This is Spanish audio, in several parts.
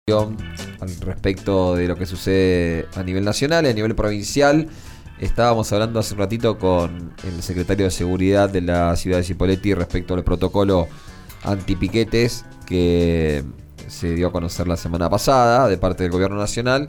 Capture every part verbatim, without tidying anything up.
Al respecto de lo que sucede a nivel nacional y a nivel provincial. Estábamos hablando hace un ratito con el secretario de Seguridad de la ciudad de Cipolletti respecto al protocolo antipiquetes que se dio a conocer la semana pasada de parte del gobierno nacional.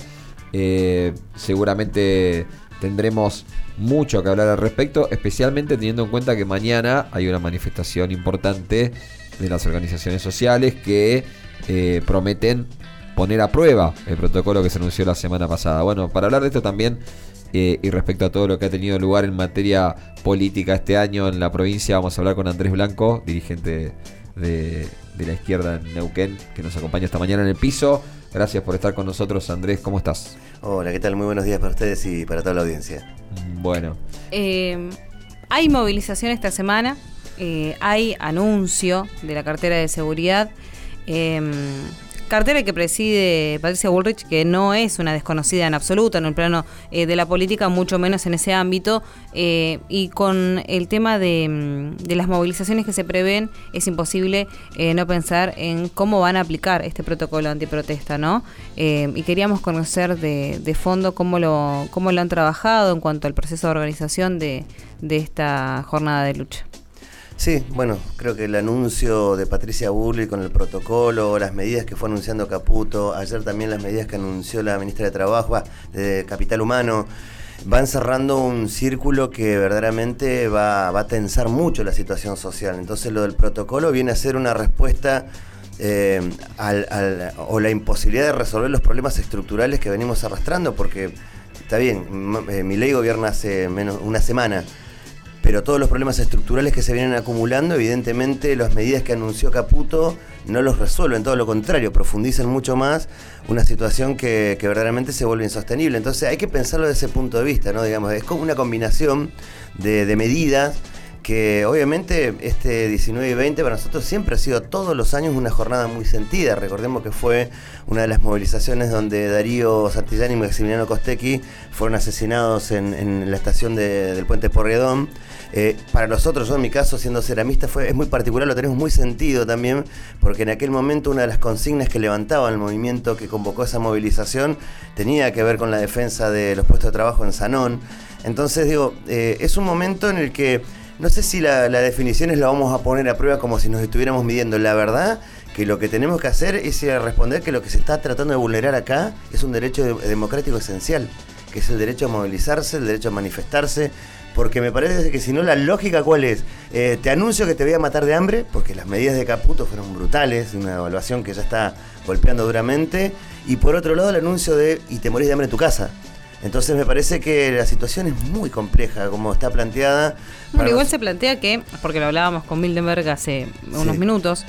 Eh, seguramente tendremos mucho que hablar al respecto, especialmente teniendo en cuenta que mañana hay una manifestación importante de las organizaciones sociales que eh, prometen poner a prueba el protocolo que se anunció la semana pasada. Bueno, para hablar de esto también eh, y respecto a todo lo que ha tenido lugar en materia política este año en la provincia, vamos a hablar con Andrés Blanco, dirigente de, de la izquierda en Neuquén, que nos acompaña esta mañana en el piso. Gracias por estar con nosotros, Andrés. ¿Cómo estás? Hola, ¿qué tal? Muy buenos días para ustedes y para toda la audiencia. Bueno. Eh, hay movilización esta semana, eh, hay anuncio de la cartera de seguridad. Eh, Cartera que preside Patricia Bullrich, que no es una desconocida en absoluto en el plano eh, de la política, mucho menos en ese ámbito, eh, y con el tema de, de las movilizaciones que se prevén, es imposible eh, no pensar en cómo van a aplicar este protocolo antiprotesta, ¿no? Eh, y queríamos conocer de, de fondo cómo lo, cómo lo han trabajado en cuanto al proceso de organización de, de esta jornada de lucha. Sí, bueno, creo que el anuncio de Patricia Bullrich con el protocolo, las medidas que fue anunciando Caputo, ayer también las medidas que anunció la ministra de Trabajo, de Capital Humano, van cerrando un círculo que verdaderamente va, va a tensar mucho la situación social. Entonces lo del protocolo viene a ser una respuesta eh, al, al, o la imposibilidad de resolver los problemas estructurales que venimos arrastrando, porque está bien, eh, Milei gobierna hace menos una semana, pero todos los problemas estructurales que se vienen acumulando, evidentemente las medidas que anunció Caputo no los resuelven, todo lo contrario, profundizan mucho más una situación que, que verdaderamente se vuelve insostenible. Entonces hay que pensarlo desde ese punto de vista, ¿no? Digamos, es como una combinación de, de medidas que obviamente este diecinueve y veinte para nosotros siempre ha sido todos los años una jornada muy sentida. Recordemos que fue una de las movilizaciones donde Darío Santillán y Maximiliano Costecchi fueron asesinados en, en la estación de, del Puente Porredón. Eh, para nosotros, yo en mi caso, siendo ceramista, fue, es muy particular, lo tenemos muy sentido también, porque en aquel momento una de las consignas que levantaba el movimiento que convocó esa movilización tenía que ver con la defensa de los puestos de trabajo en Sanón. Entonces digo, eh, es un momento en el que no sé si la, la definición es la vamos a poner a prueba como si nos estuviéramos midiendo. La verdad que lo que tenemos que hacer es ir a responder que lo que se está tratando de vulnerar acá es un derecho de, democrático esencial, que es el derecho a movilizarse, el derecho a manifestarse, porque me parece que si no, la lógica ¿cuál es? Eh, te anuncio que te voy a matar de hambre, porque las medidas de Caputo fueron brutales, una evaluación que ya está golpeando duramente, y por otro lado el anuncio de y te morís de hambre en tu casa. Entonces me parece que la situación es muy compleja como está planteada. Bueno, igual se plantea que, porque lo hablábamos con Mildenberg hace unos sí. minutos,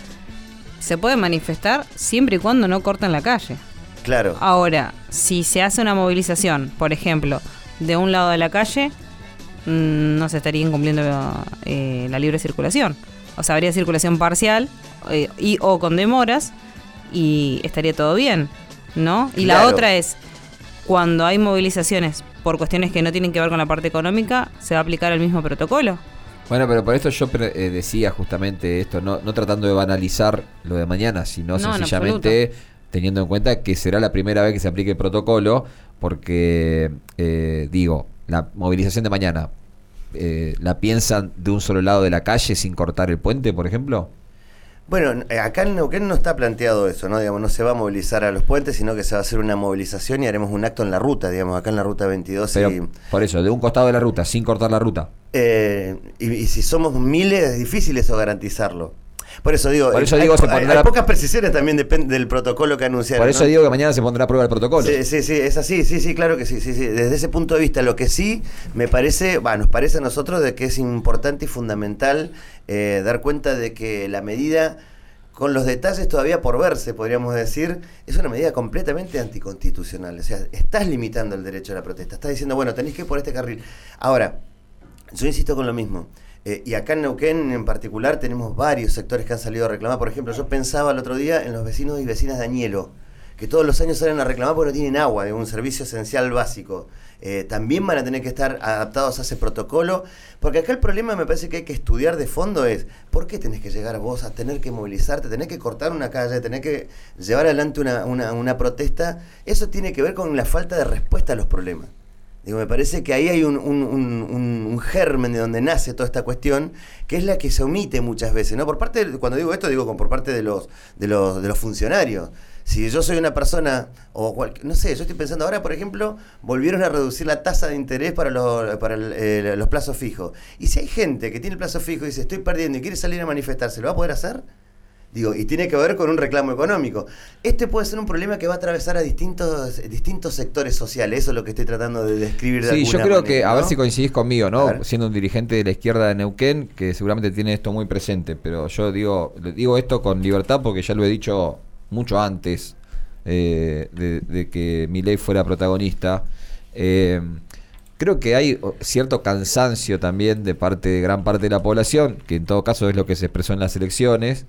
se puede manifestar siempre y cuando no corten la calle. Claro. Ahora, si se hace una movilización, por ejemplo, de un lado de la calle, mmm, no se estaría incumpliendo eh, la libre circulación. O sea, habría circulación parcial eh, y o con demoras y estaría todo bien, ¿no? Y claro. La otra es, cuando hay movilizaciones por cuestiones que no tienen que ver con la parte económica, se va a aplicar el mismo protocolo. Bueno, pero por esto yo eh, decía justamente esto, no, no tratando de banalizar lo de mañana, sino no, sencillamente teniendo en cuenta que será la primera vez que se aplique el protocolo, porque, eh, digo, la movilización de mañana, eh, ¿la piensan de un solo lado de la calle sin cortar el puente, por ejemplo? Bueno, acá en Neuquén no está planteado eso, ¿no? Digamos, no se va a movilizar a los puentes, sino que se va a hacer una movilización y haremos un acto en la ruta, digamos, acá en la ruta veintidós. Pero, y, por eso, de un costado de la ruta, sin cortar la ruta. Eh, y, y si somos miles, es difícil eso garantizarlo. Por eso digo, por eso hay, digo hay, se pondrá, hay pocas precisiones también depende del protocolo que anunciaron. Por eso, ¿no?, digo que mañana se pondrá a prueba el protocolo. Sí, sí, sí, es así, sí, sí, claro que sí, sí, sí. Desde ese punto de vista, lo que sí me parece, bueno, nos parece a nosotros de que es importante y fundamental eh, dar cuenta de que la medida, con los detalles todavía por verse, podríamos decir, es una medida completamente anticonstitucional. O sea, estás limitando el derecho a la protesta. Estás diciendo, bueno, tenéis que ir por este carril. Ahora, yo insisto con lo mismo. Eh, y acá en Neuquén en particular tenemos varios sectores que han salido a reclamar. Por ejemplo, yo pensaba el otro día en los vecinos y vecinas de Añelo, que todos los años salen a reclamar porque no tienen agua, es un servicio esencial básico. Eh, también van a tener que estar adaptados a ese protocolo, porque acá el problema me parece que hay que estudiar de fondo es, ¿por qué tenés que llegar vos a tener que movilizarte, tener que cortar una calle, tener que llevar adelante una, una, una protesta? Eso tiene que ver con la falta de respuesta a los problemas. Digo, me parece que ahí hay un, un, un, un germen de donde nace toda esta cuestión, que es la que se omite muchas veces, ¿no? Por parte de, cuando digo esto, digo con, por parte de los, de los, de los funcionarios. Si yo soy una persona, o cual, no sé, yo estoy pensando ahora, por ejemplo, volvieron a reducir la tasa de interés para los, para el, eh, los plazos fijos. Y si hay gente que tiene el plazo fijo y dice, estoy perdiendo y quiere salir a manifestarse, ¿lo va a poder hacer? Digo, y tiene que ver con un reclamo económico. Este puede ser un problema que va a atravesar a distintos distintos sectores sociales. Eso es lo que estoy tratando de describir de sí, alguna yo creo manera, que, ¿no? a ver si coincidís conmigo, ¿no? Siendo un dirigente de la izquierda de Neuquén, que seguramente tiene esto muy presente, pero yo digo, digo esto con libertad porque ya lo he dicho mucho antes eh, de, de que Milei fuera protagonista. Eh, creo que hay cierto cansancio también de parte de gran parte de la población, que en todo caso es lo que se expresó en las elecciones.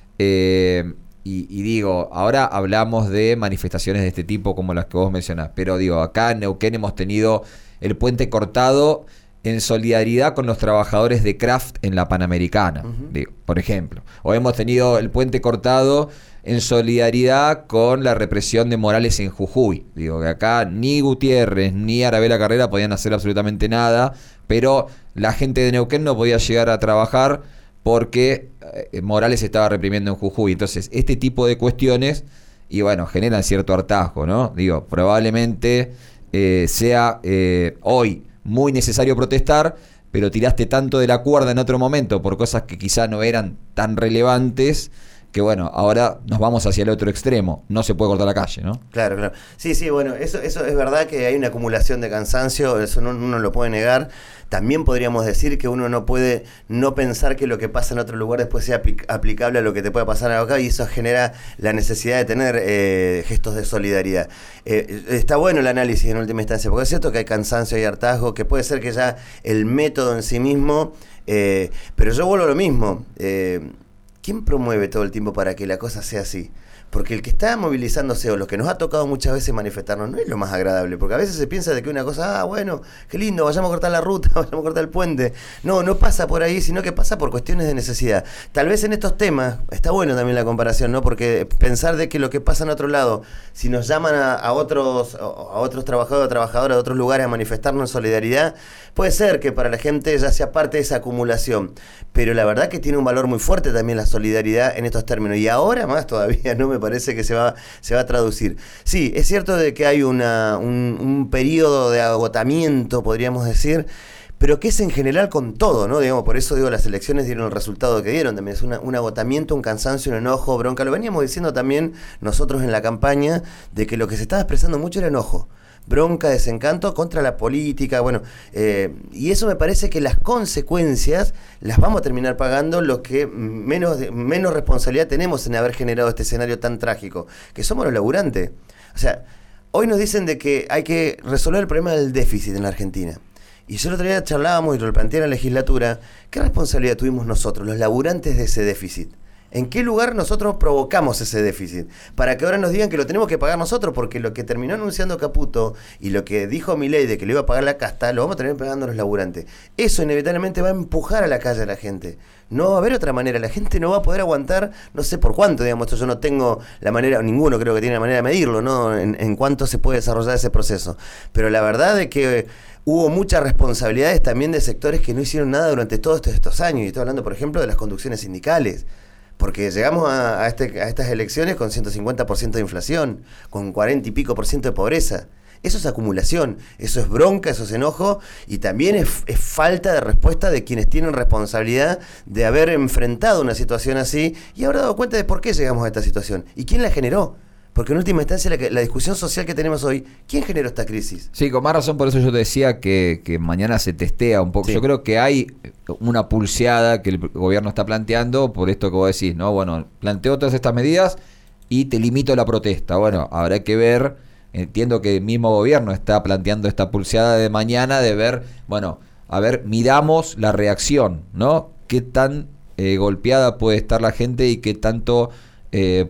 Eh, y, y digo, ahora hablamos de manifestaciones de este tipo como las que vos mencionás, pero digo, acá en Neuquén hemos tenido el puente cortado en solidaridad con los trabajadores de Kraft en la Panamericana, uh-huh. digo, por ejemplo, o hemos tenido el puente cortado en solidaridad con la represión de Morales en Jujuy. Digo que acá ni Gutiérrez ni Arabella Carrera podían hacer absolutamente nada, pero la gente de Neuquén no podía llegar a trabajar porque eh, Morales estaba reprimiendo en Jujuy. Entonces, este tipo de cuestiones, y bueno, generan cierto hartazgo, ¿no? Digo, probablemente eh, sea eh, hoy muy necesario protestar, pero tiraste tanto de la cuerda en otro momento por cosas que quizá no eran tan relevantes, que bueno, ahora nos vamos hacia el otro extremo. No se puede cortar la calle, ¿no? Claro, claro. Sí, sí, bueno, eso, eso es verdad que hay una acumulación de cansancio, eso no, uno lo puede negar. También podríamos decir que uno no puede no pensar que lo que pasa en otro lugar después sea apl- aplicable a lo que te pueda pasar acá, y eso genera la necesidad de tener eh, gestos de solidaridad. Eh, está bueno el análisis en última instancia, porque es cierto que hay cansancio y hartazgo, que puede ser que ya el método en sí mismo, eh, pero yo vuelvo a lo mismo. Eh, ¿Quién promueve todo el tiempo para que la cosa sea así? Porque el que está movilizándose, o los que nos ha tocado muchas veces manifestarnos, no es lo más agradable, porque a veces se piensa de que una cosa, ah, bueno, qué lindo, vayamos a cortar la ruta, vayamos a cortar el puente. No, no pasa por ahí, sino que pasa por cuestiones de necesidad. Tal vez en estos temas, está bueno también la comparación, ¿no? Porque pensar de que lo que pasa en otro lado, si nos llaman a, a otros a otros trabajadores o trabajadoras de otros lugares a manifestarnos en solidaridad, puede ser que para la gente ya sea parte de esa acumulación, pero la verdad que tiene un valor muy fuerte también la solidaridad en estos términos, y ahora más todavía, no me parece que se va, se va a traducir. Sí, es cierto de que hay una, un, un periodo de agotamiento, podríamos decir, pero que es en general con todo, ¿no? Digamos, por eso digo, las elecciones dieron el resultado que dieron, también es una, un agotamiento, un cansancio, un enojo, bronca. Lo veníamos diciendo también nosotros en la campaña, de que lo que se estaba expresando mucho era enojo, bronca, desencanto contra la política, bueno, eh, y eso me parece que las consecuencias las vamos a terminar pagando los que menos, menos responsabilidad tenemos en haber generado este escenario tan trágico, que somos los laburantes. O sea, hoy nos dicen de que hay que resolver el problema del déficit en la Argentina. Y yo el otro día charlábamos y lo planteé en la legislatura, ¿qué responsabilidad tuvimos nosotros, los laburantes, de ese déficit? ¿En qué lugar nosotros provocamos ese déficit? Para que ahora nos digan que lo tenemos que pagar nosotros, porque lo que terminó anunciando Caputo y lo que dijo Milei de que le iba a pagar la casta, lo vamos a terminar pagando los laburantes. Eso inevitablemente va a empujar a la calle a la gente. No va a haber otra manera, la gente no va a poder aguantar, no sé por cuánto, digamos, esto yo no tengo la manera, ninguno creo que tiene la manera de medirlo, ¿no? En, en cuánto se puede desarrollar ese proceso. Pero la verdad es que hubo muchas responsabilidades también de sectores que no hicieron nada durante todos estos, estos años, y estoy hablando, por ejemplo, de las conducciones sindicales. Porque llegamos a, a, este, a estas elecciones con ciento cincuenta por ciento de inflación, con cuarenta y pico por ciento de pobreza. Eso es acumulación, eso es bronca, eso es enojo, y también es, es falta de respuesta de quienes tienen responsabilidad de haber enfrentado una situación así y haber dado cuenta de por qué llegamos a esta situación y quién la generó. Porque en última instancia la, la discusión social que tenemos hoy, ¿quién generó esta crisis? Sí, con más razón, por eso yo te decía que, que mañana se testea un poco. Sí. Yo creo que hay una pulseada que el gobierno está planteando por esto que vos decís, ¿no? Bueno, planteo todas estas medidas y te limito la protesta. Bueno, habrá que ver, entiendo que el mismo gobierno está planteando esta pulseada de mañana de ver, bueno, a ver, miramos la reacción, ¿no? Qué tan eh, golpeada puede estar la gente y qué tanto... Eh,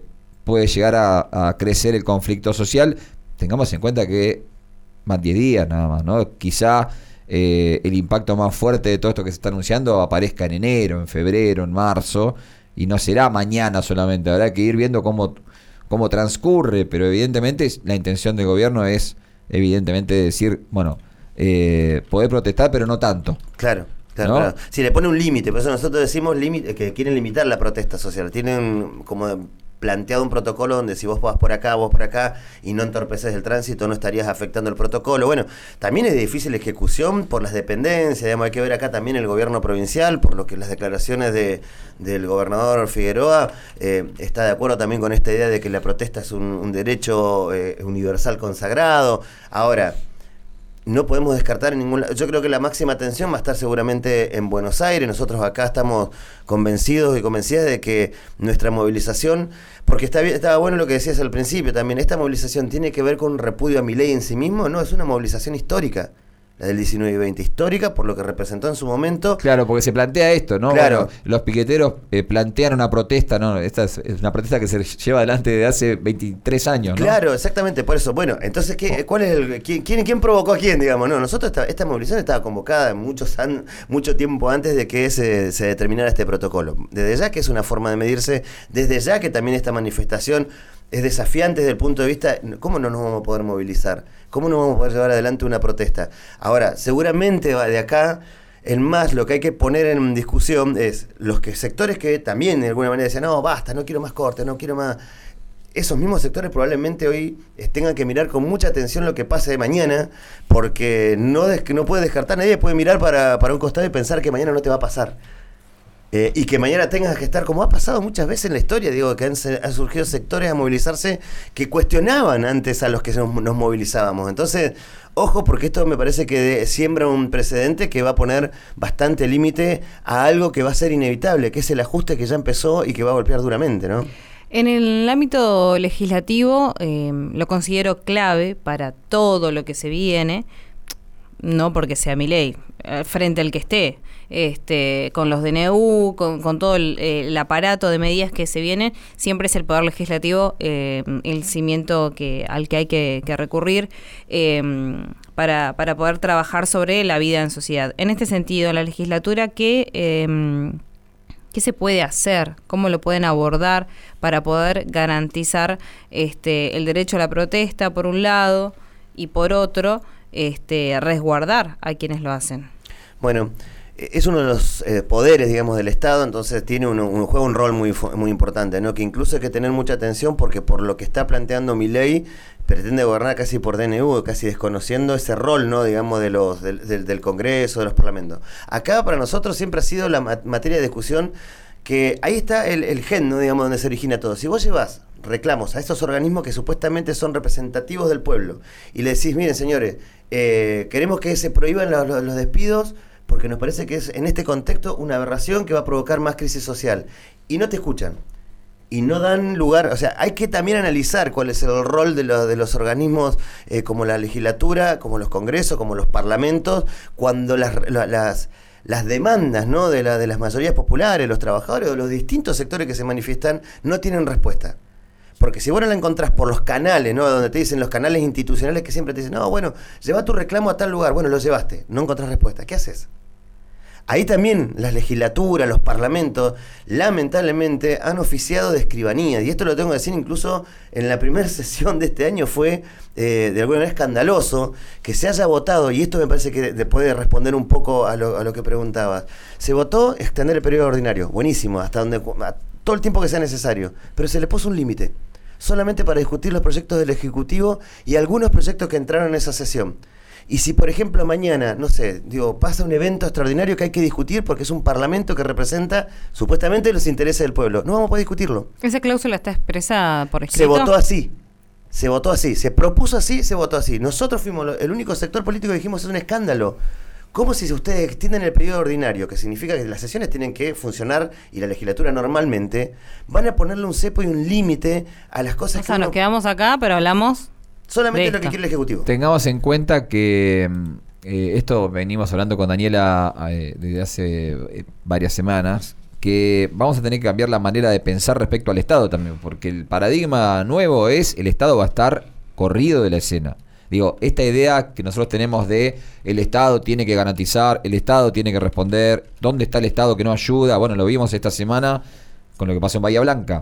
puede llegar a, a crecer el conflicto social. Tengamos en cuenta que más diez días nada más, ¿no? Quizá eh, el impacto más fuerte de todo esto que se está anunciando aparezca en enero, en febrero, en marzo, y no será mañana solamente. Habrá que ir viendo cómo, cómo transcurre, pero evidentemente la intención del gobierno es evidentemente decir, bueno, eh, poder protestar, pero no tanto. Claro. Claro, ¿no? claro. Si le pone un límite, por eso nosotros decimos límite, que quieren limitar la protesta social. Tienen como planteado un protocolo donde si vos vas por acá, vos por acá y no entorpeces el tránsito, no estarías afectando el protocolo. Bueno, también es de difícil ejecución por las dependencias, digamos, hay que ver acá también el gobierno provincial, por lo que las declaraciones de del gobernador Figueroa eh, está de acuerdo también con esta idea de que la protesta es un, un derecho eh, universal consagrado. Ahora, no podemos descartar en ningún lado. Yo creo que la máxima atención va a estar seguramente en Buenos Aires. Nosotros acá estamos convencidos y convencidas de que nuestra movilización, porque está bien, estaba bueno lo que decías al principio también, esta movilización tiene que ver con un repudio a Milei en sí mismo. No, es una movilización histórica, la del diecinueve y veinte, histórica por lo que representó en su momento. Claro, porque se plantea esto, ¿no? Claro. Bueno, los piqueteros eh, plantean una protesta, ¿no? Esta es, es una protesta que se lleva adelante desde hace veintitrés años, ¿no? Claro, exactamente, por eso. Bueno, entonces, ¿qué, ¿cuál es el quién, quién, quién provocó a quién, digamos? No, nosotros esta, esta movilización estaba convocada muchos an, mucho tiempo antes de que se, se determinara este protocolo. Desde ya que es una forma de medirse, desde ya que también esta manifestación es desafiante desde el punto de vista, ¿cómo no nos vamos a poder movilizar? ¿Cómo no vamos a poder llevar adelante una protesta? Ahora, seguramente de acá en más lo que hay que poner en discusión es los que sectores que también de alguna manera decían, no, basta, no quiero más cortes, no quiero más... Esos mismos sectores probablemente hoy tengan que mirar con mucha atención lo que pase de mañana, porque no, des- no puede descartar, nadie puede mirar para, para un costado y pensar que mañana no te va a pasar. Eh, y que mañana tengas que estar, como ha pasado muchas veces en la historia, digo, que han, han surgido sectores a movilizarse que cuestionaban antes a los que nos, nos movilizábamos. Entonces, ojo, porque esto me parece que de, siembra un precedente que va a poner bastante límite a algo que va a ser inevitable, que es el ajuste que ya empezó y que va a golpear duramente, ¿no? En el ámbito legislativo eh, lo considero clave para todo lo que se viene, no porque sea mi ley, frente al que esté, este, con los D N U, con, con todo el, el aparato de medidas que se vienen, siempre es el Poder Legislativo eh, el cimiento que, al que hay que, que recurrir eh, para, para poder trabajar sobre la vida en sociedad. En este sentido, la legislatura, ¿qué, eh, ¿qué se puede hacer? ¿Cómo lo pueden abordar para poder garantizar este, el derecho a la protesta, por un lado, y por otro, este, resguardar a quienes lo hacen? Bueno, es uno de los eh, poderes, digamos, del Estado, entonces tiene un, un juega un rol muy muy importante, ¿no? Que incluso hay que tener mucha atención porque por lo que está planteando Milei pretende gobernar casi por D N U, casi desconociendo ese rol, ¿no? Digamos, de los del, del, del Congreso, de los parlamentos. Acá para nosotros siempre ha sido la mat- materia de discusión que ahí está el, el gen, ¿no? Digamos, donde se origina todo. Si vos llevas reclamos a estos organismos que supuestamente son representativos del pueblo y le decís, miren señores, eh, queremos que se prohíban los, los, los despidos porque nos parece que es en este contexto una aberración que va a provocar más crisis social, y no te escuchan y no dan lugar, o sea, hay que también analizar cuál es el rol de, lo, de los organismos eh, como la legislatura, como los congresos, como los parlamentos, cuando las, las las demandas, ¿no? de, la, de las mayorías populares, los trabajadores o los distintos sectores que se manifiestan no tienen respuesta. Porque si vos no la encontrás por los canales, ¿no? Donde te dicen los canales institucionales que siempre te dicen, no, bueno, lleva tu reclamo a tal lugar, bueno, lo llevaste, no encontrás respuesta, ¿qué haces? Ahí también las legislaturas, los parlamentos, lamentablemente han oficiado de escribanía, y esto lo tengo que decir incluso en la primera sesión de este año fue eh, de alguna manera escandaloso que se haya votado, y esto me parece que de, puede responder un poco a lo, a lo que preguntabas. Se votó extender el periodo ordinario, buenísimo, hasta donde a todo el tiempo que sea necesario, pero se le puso un límite, solamente para discutir los proyectos del Ejecutivo y algunos proyectos que entraron en esa sesión. Y si, por ejemplo, mañana, no sé, digo, pasa un evento extraordinario que hay que discutir porque es un parlamento que representa supuestamente los intereses del pueblo, no vamos a poder discutirlo. ¿Esa cláusula está expresada por escrito? Se votó así, se votó así, se propuso así, se votó así. Nosotros fuimos el único sector político que dijimos es un escándalo. ¿Cómo si ustedes extienden el periodo ordinario, que significa que las sesiones tienen que funcionar y la legislatura normalmente, van a ponerle un cepo y un límite a las cosas o que sea, uno... nos quedamos acá, pero hablamos... Solamente lo que quiere el Ejecutivo. Tengamos en cuenta que eh, esto venimos hablando con Daniela eh, desde hace eh, varias semanas, que vamos a tener que cambiar la manera de pensar respecto al Estado también, porque el paradigma nuevo es el Estado va a estar corrido de la escena. Digo, esta idea que nosotros tenemos de el Estado tiene que garantizar, el Estado tiene que responder, ¿dónde está el Estado que no ayuda? Bueno, lo vimos esta semana con lo que pasó en Bahía Blanca.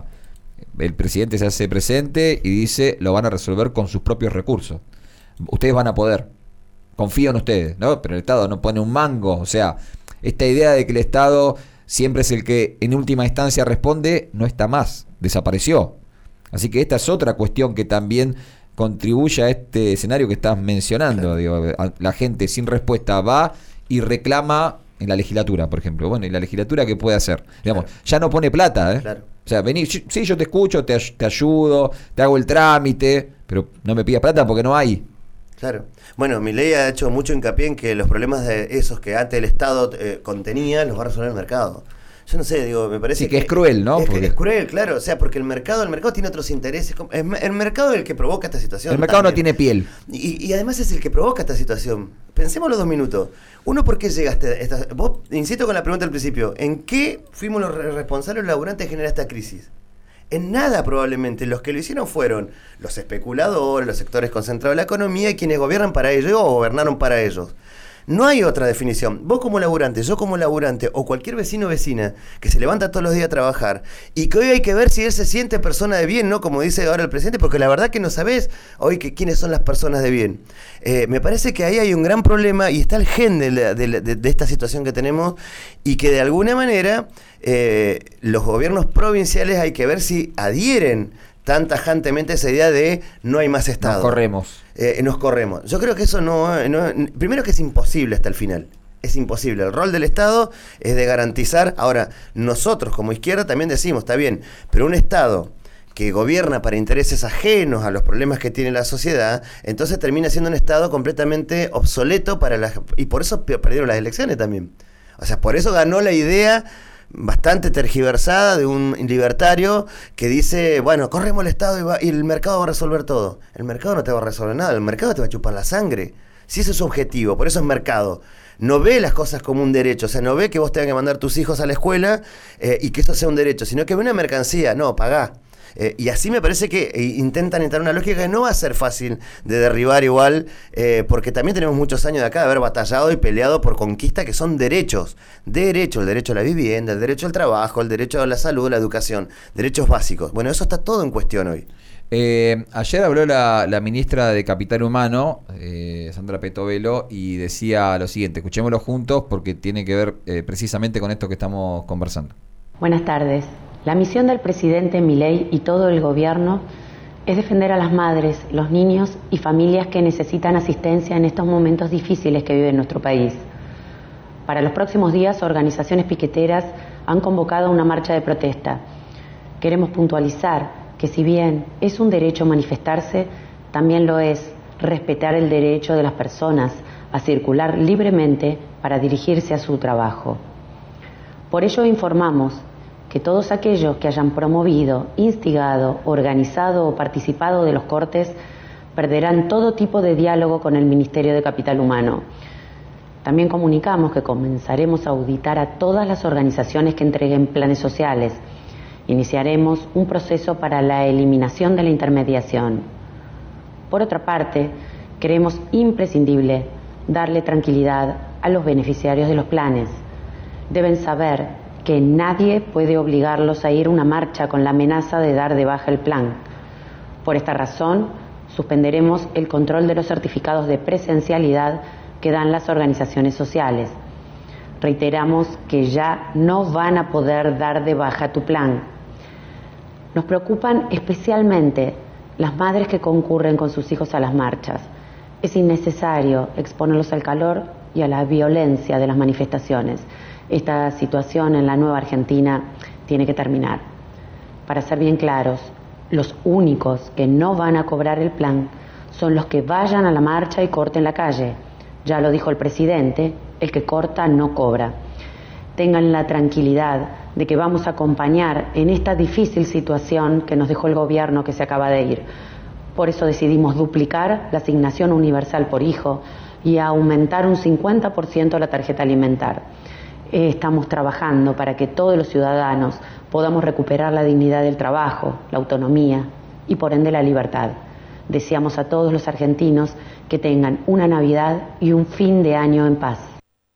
El presidente se hace presente y dice, lo van a resolver con sus propios recursos. Ustedes van a poder, confío en ustedes, ¿no? Pero el Estado no pone un mango, o sea, esta idea de que el Estado siempre es el que en última instancia responde, no está más, desapareció. Así que esta es otra cuestión que también contribuye a este escenario que estás mencionando. Digo, la gente sin respuesta va y reclama en la legislatura, por ejemplo. Bueno, ¿y la legislatura qué puede hacer? Digamos, claro. Ya no pone plata, ¿eh? Claro. O sea, vení, sí, yo te escucho, te, te ayudo, te hago el trámite, pero no me pidas plata porque no hay. Claro. Bueno, Milei ha hecho mucho hincapié en que los problemas de esos que antes el Estado eh, contenía los va a resolver el mercado. Yo no sé, digo, me parece sí, que, que es cruel, ¿no? Es, porque... es cruel, claro, o sea, porque el mercado, el mercado tiene otros intereses. El mercado es el que provoca esta situación. El mercado también. No tiene piel. Y, y además es el que provoca esta situación. Pensemos los dos minutos. Uno, ¿por qué llegaste? Esta, vos, insisto con la pregunta al principio, ¿en qué fuimos los responsables los laburantes de generar esta crisis? En nada, probablemente. Los que lo hicieron fueron los especuladores, los sectores concentrados de la economía y quienes gobiernan para ellos o gobernaron para ellos. No hay otra definición. Vos como laburante, yo como laburante o cualquier vecino o vecina que se levanta todos los días a trabajar y que hoy hay que ver si él se siente persona de bien, ¿no? Como dice ahora el presidente, porque la verdad que no sabés hoy que quiénes son las personas de bien. Eh, me parece que ahí hay un gran problema y está el gen de, la, de, la, de, de esta situación que tenemos y que de alguna manera eh, los gobiernos provinciales hay que ver si adhieren tan tajantemente esa idea de no hay más Estado. Nos corremos. Eh, nos corremos. Yo creo que eso no, no... Primero que es imposible hasta el final. Es imposible. El rol del Estado es de garantizar... Ahora, nosotros como izquierda también decimos, está bien, pero un Estado que gobierna para intereses ajenos a los problemas que tiene la sociedad, entonces termina siendo un Estado completamente obsoleto para las... Y por eso perdieron las elecciones también. O sea, por eso ganó la idea... bastante tergiversada de un libertario que dice, bueno, corremos el Estado y, va, y el mercado va a resolver todo. El mercado no te va a resolver nada, el mercado te va a chupar la sangre. Si ese es su objetivo, por eso es mercado. No ve las cosas como un derecho, o sea, no ve que vos tengas que mandar tus hijos a la escuela eh, y que eso sea un derecho, sino que ve una mercancía, no, pagá. Eh, y así me parece que eh, intentan entrar en una lógica que no va a ser fácil de derribar igual, eh, porque también tenemos muchos años de acá de haber batallado y peleado por conquistas que son derechos, derechos, el derecho a la vivienda, el derecho al trabajo, el derecho a la salud, la educación, derechos básicos. Bueno, eso está todo en cuestión hoy. Eh, ayer habló la, la ministra de Capital Humano, eh, Sandra Petovelo, y decía lo siguiente, escuchémoslo juntos porque tiene que ver eh, precisamente con esto que estamos conversando. Buenas tardes. La misión del presidente Milei y todo el gobierno es defender a las madres, los niños y familias que necesitan asistencia en estos momentos difíciles que vive nuestro país. Para los próximos días, organizaciones piqueteras han convocado una marcha de protesta. Queremos puntualizar que si bien es un derecho manifestarse, también lo es respetar el derecho de las personas a circular libremente para dirigirse a su trabajo. Por ello informamos que todos aquellos que hayan promovido, instigado, organizado o participado de los cortes perderán todo tipo de diálogo con el Ministerio de Capital Humano. También comunicamos que comenzaremos a auditar a todas las organizaciones que entreguen planes sociales. Iniciaremos un proceso para la eliminación de la intermediación. Por otra parte, creemos imprescindible darle tranquilidad a los beneficiarios de los planes. Deben saber que nadie puede obligarlos a ir a una marcha con la amenaza de dar de baja el plan. Por esta razón, suspenderemos el control de los certificados de presencialidad que dan las organizaciones sociales. Reiteramos que ya no van a poder dar de baja tu plan. Nos preocupan especialmente las madres que concurren con sus hijos a las marchas. Es innecesario exponerlos al calor y a la violencia de las manifestaciones. Esta situación en la nueva Argentina tiene que terminar. Para ser bien claros, los únicos que no van a cobrar el plan son los que vayan a la marcha y corten la calle. Ya lo dijo el presidente, el que corta no cobra. Tengan la tranquilidad de que vamos a acompañar en esta difícil situación que nos dejó el gobierno que se acaba de ir. Por eso decidimos duplicar la asignación universal por hijo y aumentar un cincuenta por ciento la tarjeta alimentar. eh, estamos trabajando para que todos los ciudadanos podamos recuperar la dignidad del trabajo, la autonomía y por ende la libertad. Deseamos a todos los argentinos que tengan una Navidad y un fin de año en paz.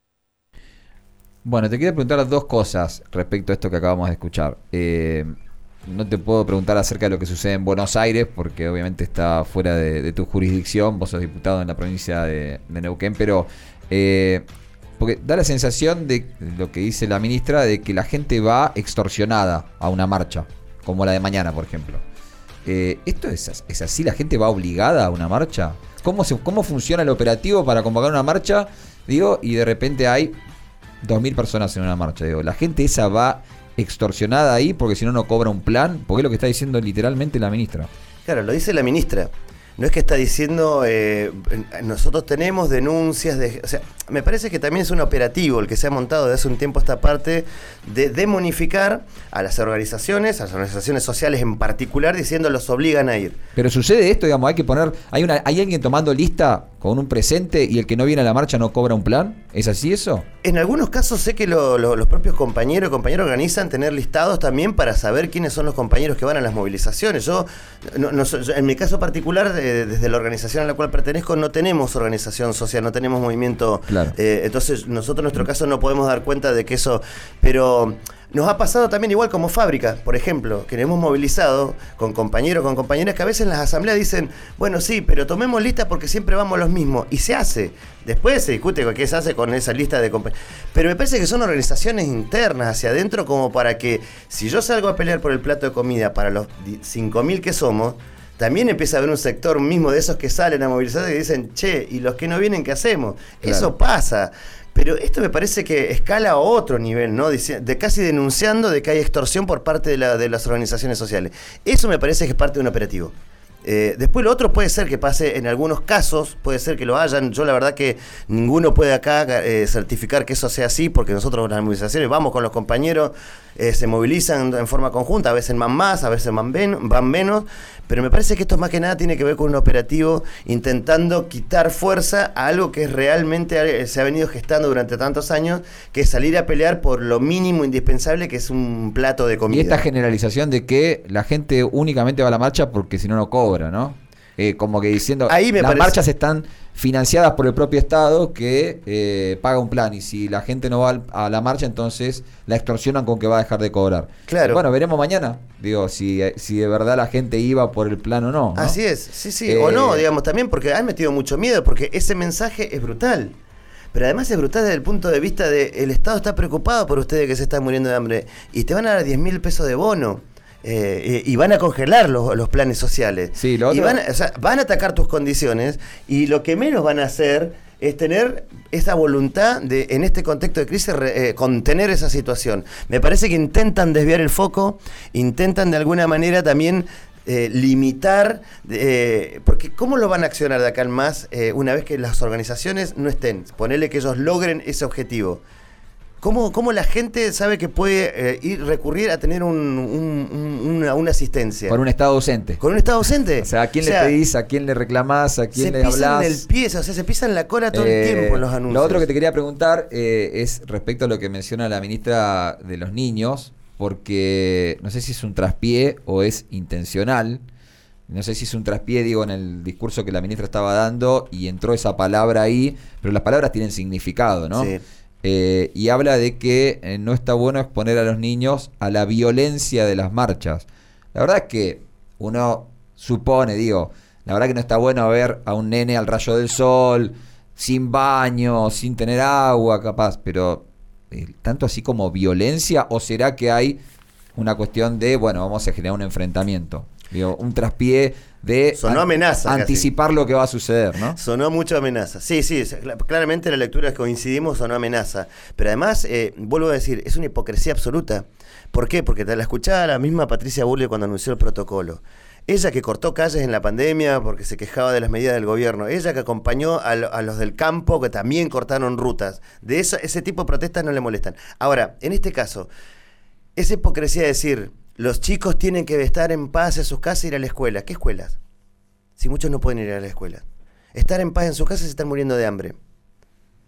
Bueno, te quería preguntar dos cosas respecto a esto que acabamos de escuchar. Eh, no te puedo preguntar acerca de lo que sucede en Buenos Aires, porque obviamente está fuera de, de tu jurisdicción, vos sos diputado en la provincia de, de Neuquén, pero eh, porque da la sensación de lo que dice la ministra, de que la gente va extorsionada a una marcha, como la de mañana, por ejemplo. Eh, ¿Esto es, es así? ¿La gente va obligada a una marcha? ¿Cómo, se, ¿Cómo funciona el operativo para convocar una marcha? Digo, y de repente hay dos mil personas en una marcha. Digo, ¿la gente esa va extorsionada ahí porque si no no cobra un plan? Porque es lo que está diciendo literalmente la ministra. Claro, lo dice la ministra. No es que está diciendo, eh, nosotros tenemos denuncias de... O sea, me parece que también es un operativo el que se ha montado desde hace un tiempo esta parte de demonificar a las organizaciones, a las organizaciones sociales en particular, diciendo los obligan a ir. Pero sucede esto, digamos, hay que poner... Hay, una, hay alguien tomando lista con un presente y el que no viene a la marcha no cobra un plan. ¿Es así eso? En algunos casos sé que lo, lo, los propios compañeros y compañeras organizan tener listados también para saber quiénes son los compañeros que van a las movilizaciones. Yo, no, no, en mi caso particular, eh, desde la organización a la cual pertenezco, no tenemos organización social, no tenemos movimiento. Claro. Eh, entonces, nosotros en nuestro caso no podemos dar cuenta de que eso... Pero nos ha pasado también igual como fábrica, por ejemplo, que nos hemos movilizado con compañeros, con compañeras que a veces en las asambleas dicen, bueno, sí, pero tomemos lista porque siempre vamos los mismos. Y se hace. Después se discute qué se hace con esa lista de compañeros. Pero me parece que son organizaciones internas hacia adentro como para que si yo salgo a pelear por el plato de comida para los cinco mil que somos, también empieza a haber un sector mismo de esos que salen a movilizar y dicen, che, ¿y los que no vienen qué hacemos? Claro. Eso pasa. Pero esto me parece que escala a otro nivel, ¿no? De, de casi denunciando de que hay extorsión por parte de, la, de las organizaciones sociales. Eso me parece que es parte de un operativo. Eh, después lo otro puede ser que pase en algunos casos, puede ser que lo hayan. Yo la verdad que ninguno puede acá eh, certificar que eso sea así, porque nosotros en las movilizaciones vamos con los compañeros, eh, se movilizan en forma conjunta, a veces van más, a veces van, ven, van menos, pero me parece que esto más que nada tiene que ver con un operativo intentando quitar fuerza a algo que realmente se ha venido gestando durante tantos años, que es salir a pelear por lo mínimo indispensable, que es un plato de comida. Y esta generalización de que la gente únicamente va a la marcha porque si no no cobra, ¿no? Eh, como que diciendo, ahí me las parece... marchas están financiadas por el propio Estado que eh, paga un plan, y si la gente no va a la marcha, entonces la extorsionan con que va a dejar de cobrar. Claro. Bueno, veremos mañana, digo, si, si de verdad la gente iba por el plan o no, ¿no? Así es, sí, sí, Eh, o no, digamos, también porque han metido mucho miedo, porque ese mensaje es brutal. Pero además es brutal desde el punto de vista de el Estado está preocupado por ustedes que se están muriendo de hambre y te van a dar diez mil pesos de bono. Eh, y van a congelar los, los planes sociales. Sí, lo otro... y van a, o sea, van a atacar tus condiciones, y lo que menos van a hacer es tener esa voluntad de, en este contexto de crisis, re, eh, contener esa situación. Me parece que intentan desviar el foco, intentan de alguna manera también eh, limitar, eh, porque ¿cómo lo van a accionar de acá en más eh, una vez que las organizaciones no estén? Ponerle que ellos logren ese objetivo. ¿Cómo, ¿Cómo la gente sabe que puede eh, ir recurrir a tener un, un, un, una, una asistencia? Con un Estado ausente. Con un Estado ausente. O sea, ¿a quién o sea, le pedís? ¿A quién le reclamás? ¿A quién le hablás? Se pisan el pie, o sea, se pisan la cola todo eh, el tiempo en los anuncios. Lo otro que te quería preguntar eh, es respecto a lo que menciona la ministra de los niños, porque no sé si es un traspié o es intencional. No sé si es un traspié, digo, en el discurso que la ministra estaba dando y entró esa palabra ahí, pero las palabras tienen significado, ¿no? Sí. Eh, y habla de que eh, no está bueno exponer a los niños a la violencia de las marchas. La verdad es que uno supone, digo, la verdad que no está bueno ver a un nene al rayo del sol, sin baño, sin tener agua, capaz, pero eh, tanto así como violencia, o será que hay una cuestión de, bueno, vamos a generar un enfrentamiento, digo, un traspié de Sonó amenaza, anticipar casi lo que va a suceder, ¿no? Sonó mucho amenaza. Sí, sí, claramente la lectura que coincidimos sonó amenaza. Pero además, eh, vuelvo a decir, es una hipocresía absoluta. ¿Por qué? Porque te la escuchaba la misma Patricia Bullrich cuando anunció el protocolo. Ella que cortó calles en la pandemia porque se quejaba de las medidas del gobierno. Ella que acompañó a, lo, a los del campo que también cortaron rutas. De eso, ese tipo de protestas no le molestan. Ahora, en este caso, esa hipocresía de decir... Los chicos tienen que estar en paz en sus casas e ir a la escuela. ¿Qué escuelas? Si muchos no pueden ir a la escuela. Estar en paz en sus casas y se están muriendo de hambre.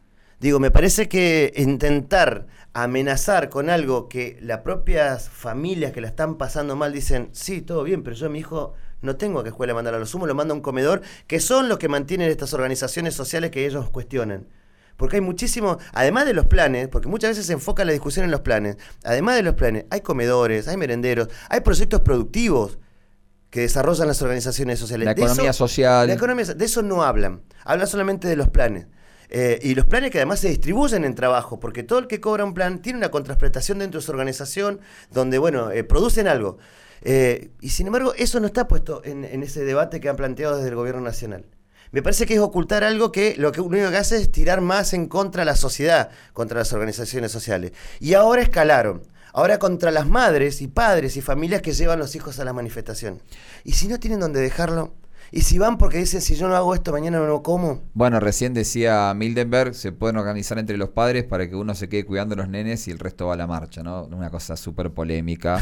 Digo, me parece que intentar amenazar con algo que las propias familias que la están pasando mal dicen, sí, todo bien, pero yo a mi hijo no tengo a qué escuela mandar, a lo sumo lo mando a un comedor, que son los que mantienen estas organizaciones sociales que ellos cuestionan. Porque hay muchísimo, además de los planes, porque muchas veces se enfoca la discusión en los planes, además de los planes, hay comedores, hay merenderos, hay proyectos productivos que desarrollan las organizaciones sociales. La de economía eso, social. La economía, de eso no hablan, hablan solamente de los planes. Eh, y los planes que además se distribuyen en trabajo, porque todo el que cobra un plan tiene una contraprestación dentro de su organización, donde, bueno, eh, producen algo. Eh, y sin embargo, eso no está puesto en, en ese debate que han planteado desde el gobierno nacional. Me parece que es ocultar algo que lo que único que hace es tirar más en contra de la sociedad, contra las organizaciones sociales. Y ahora escalaron. Ahora contra las madres y padres y familias que llevan los hijos a la manifestación. Y si no tienen dónde dejarlo, y si van porque dicen, si yo no hago esto, mañana no lo como. Bueno, recién decía Mildenberg, se pueden organizar entre los padres para que uno se quede cuidando a los nenes y el resto va a la marcha, ¿no? Una cosa súper polémica.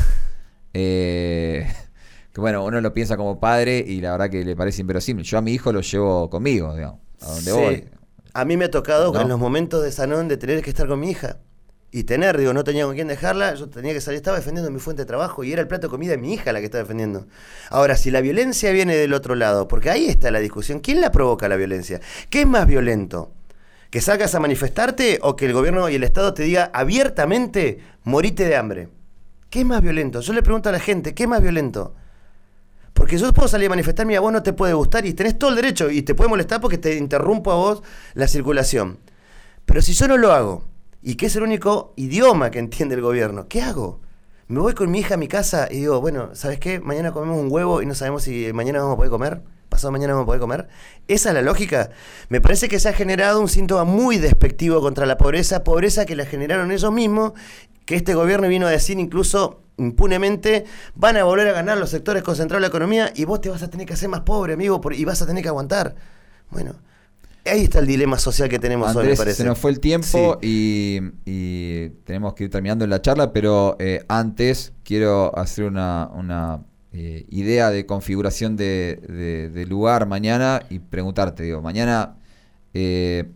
eh, que bueno, uno lo piensa como padre y la verdad que le parece inverosímil. Yo a mi hijo lo llevo conmigo, digamos, a donde Sí. voy. A mí me ha tocado ¿No? en los momentos de sanón de tener que estar con mi hija. Y tener, digo, no tenía con quién dejarla, yo tenía que salir, estaba defendiendo mi fuente de trabajo y era el plato de comida de mi hija la que estaba defendiendo. Ahora, si la violencia viene del otro lado, porque ahí está la discusión, ¿quién la provoca la violencia? ¿Qué es más violento? ¿Que salgas a manifestarte o que el gobierno y el Estado te diga abiertamente, morite de hambre? ¿Qué es más violento? Yo le pregunto a la gente, ¿qué es más violento? Porque yo puedo salir a manifestarme y a vos no te puede gustar y tenés todo el derecho y te puede molestar porque te interrumpo a vos la circulación. Pero si yo no lo hago, y que es el único idioma que entiende el gobierno, ¿qué hago? Me voy con mi hija a mi casa y digo, bueno, ¿sabes qué? Mañana comemos un huevo y no sabemos si mañana vamos a poder comer, pasado mañana vamos a poder comer. Esa es la lógica. Me parece que se ha generado un síntoma muy despectivo contra la pobreza, pobreza que la generaron ellos mismos, que este gobierno vino a decir incluso impunemente, van a volver a ganar los sectores concentrados de la economía y vos te vas a tener que hacer más pobre, amigo, y vas a tener que aguantar. Bueno, ahí está el dilema social que tenemos Andrés, hoy, me parece. se nos fue el tiempo Sí. y, y tenemos que ir terminando la charla, pero eh, antes quiero hacer una, una eh, idea de configuración de, de, de lugar mañana y preguntarte, digo, mañana, eh,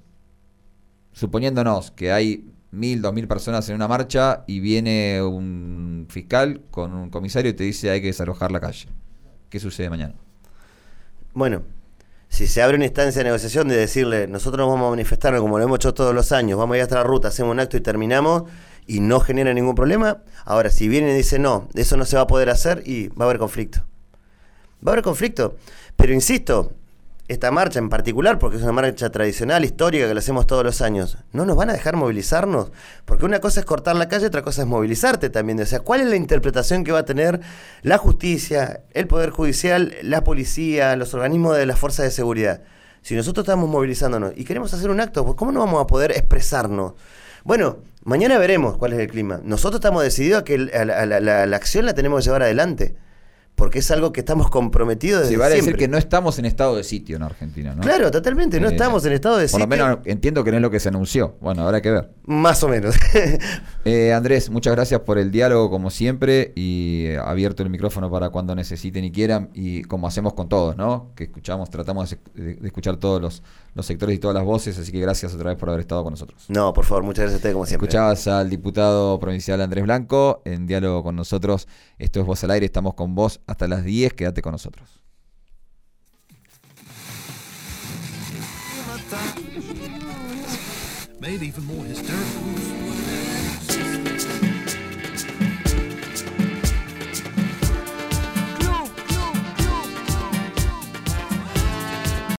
suponiéndonos que hay mil, dos mil personas en una marcha y viene un fiscal con un comisario y te dice hay que desalojar la calle. ¿Qué sucede mañana? Bueno, si se abre una instancia de negociación de decirle, nosotros vamos a manifestarnos como lo hemos hecho todos los años, vamos a ir hasta la ruta, hacemos un acto y terminamos, y no genera ningún problema. Ahora, si vienen y dicen, no, eso no se va a poder hacer, y va a haber conflicto. Va a haber conflicto. Pero insisto, esta marcha en particular, porque es una marcha tradicional, histórica, que la hacemos todos los años, ¿no nos van a dejar movilizarnos? Porque una cosa es cortar la calle, otra cosa es movilizarte también. O sea, ¿cuál es la interpretación que va a tener la justicia, el Poder Judicial, la policía, los organismos de las fuerzas de seguridad? Si nosotros estamos movilizándonos y queremos hacer un acto, pues ¿cómo no vamos a poder expresarnos? Bueno, mañana veremos cuál es el clima. Nosotros estamos decididos a que la, la, la, la acción la tenemos que llevar adelante. Porque es algo que estamos comprometidos desde Se vale siempre. decir que no estamos en estado de sitio en Argentina, ¿no? Claro, totalmente, no Eh, estamos en estado de Por sitio. lo menos entiendo que no es lo que se anunció. Bueno, habrá que ver. Más o menos. Eh, Andrés, muchas gracias por el diálogo como siempre y eh, abierto el micrófono para cuando necesiten y quieran y como hacemos con todos, ¿no? Que escuchamos, tratamos de, de escuchar todos los, los sectores y todas las voces, así que gracias otra vez por haber estado con nosotros. No, por favor, muchas gracias a ustedes como siempre. Escuchabas al diputado provincial Andrés Blanco en diálogo con nosotros. Esto es Voz al Aire, estamos con vos hasta las diez, quédate con nosotros. Made even more hysterical.